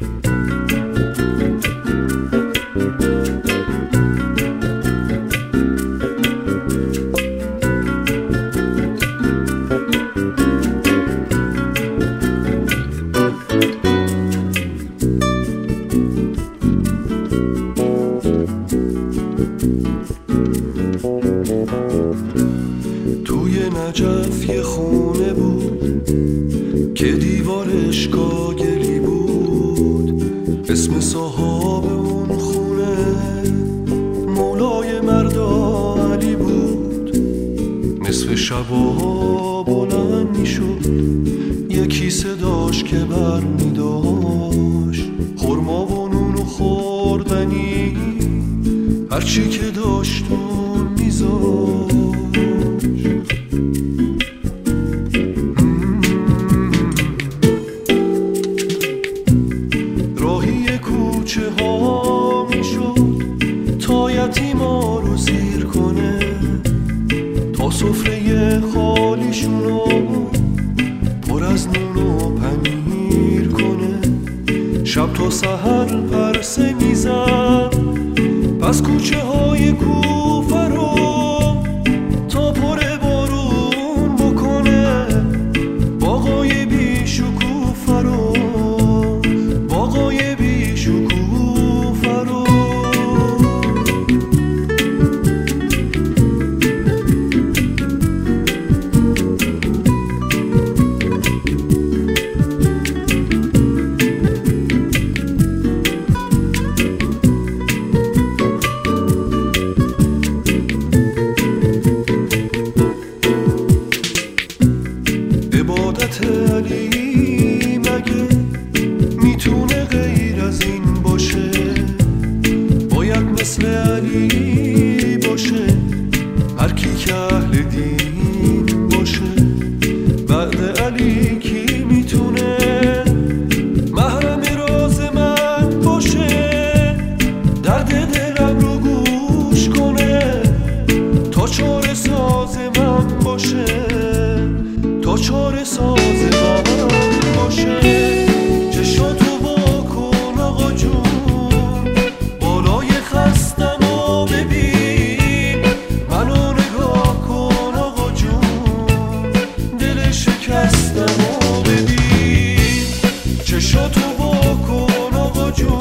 توی نجف یه خونه بود که دیوارش کاگلی بود، اسم صاحب اون خونه مولای مردا علی بود. نصف شبا بلند می شد، یکی صداش که بر می داشت خورما و نون و خوردنی، هرچی که داشت اون می زاشت. راهی کوچه ها می شد تا یتیما رو سیر کنه، تا سفره خالیشونو پر از نون و پنیر کنه. شب تا سحر پرسه میزد پس کوچه های کوفه رو تا پر بارون بکنه. باغای بیشکوفه رو، باغای بیشکوفه رو. عبادت علی مگه میتونه غیر از این باشه؟ باید مثل علی باشه هر کی که اهل دین باشه. بعد علی کی میتونه محرم راز من باشه؟ درد دلم رو گوش کنه تا چاره ساز من باشه، تا چاره ساز من باشه. چشاتو واکن آقا جون، بالای خستمو ببین، منو نگاه کن آقا جون، دل شکستمو ببین. چشاتو واکن آقا جون،